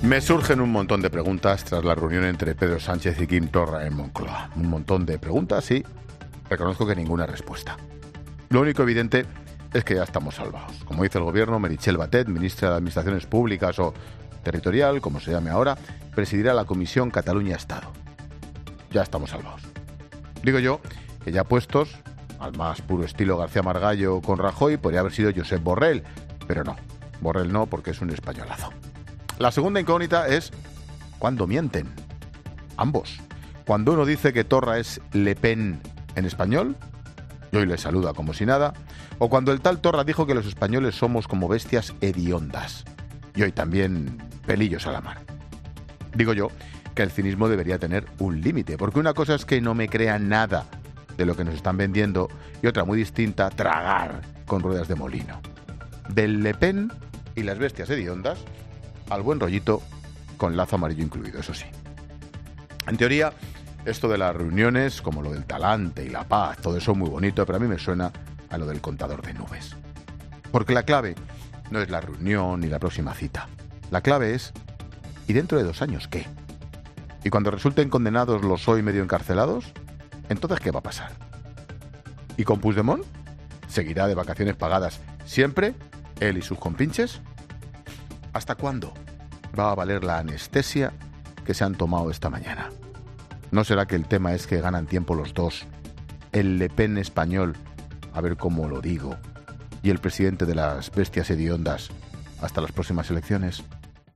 Me surgen un montón de preguntas tras la reunión entre Pedro Sánchez y Quim Torra en Moncloa. Un montón de preguntas y reconozco que ninguna respuesta. Lo único evidente es que ya estamos salvados. Como dice el gobierno, Meritxell Batet, ministra de Administraciones Públicas o Territorial, como se llame ahora, presidirá la Comisión Cataluña-Estado. Ya estamos salvados. Digo yo que ya puestos, al más puro estilo García Margallo con Rajoy, podría haber sido Josep Borrell, pero no. Borrell no, porque es un españolazo. La segunda incógnita es ¿cuándo mienten? Ambos. Cuando uno dice que Torra es Le Pen en español, y hoy le saluda como si nada, o cuando el tal Torra dijo que los españoles somos como bestias hediondas, y hoy también pelillos a la mar. Digo yo que el cinismo debería tener un límite, porque una cosa es que no me crean nada de lo que nos están vendiendo, y otra muy distinta, tragar con ruedas de molino. Del Le Pen y las bestias hediondas al buen rollito con lazo amarillo incluido, eso sí. En teoría, esto de las reuniones, como lo del talante y la paz, todo eso muy bonito, pero a mí me suena a lo del contador de nubes. Porque la clave no es la reunión ni la próxima cita. La clave es, ¿y dentro de 2 años qué? Y cuando resulten condenados los hoy medio encarcelados, ¿entonces qué va a pasar? ¿Y con Puigdemont? ¿Seguirá de vacaciones pagadas siempre, él y sus compinches? ¿Hasta cuándo va a valer la anestesia que se han tomado esta mañana? ¿No será que el tema es que ganan tiempo los dos? El Le Pen español, a ver cómo lo digo, y el presidente de las bestias hediondas hasta las próximas elecciones.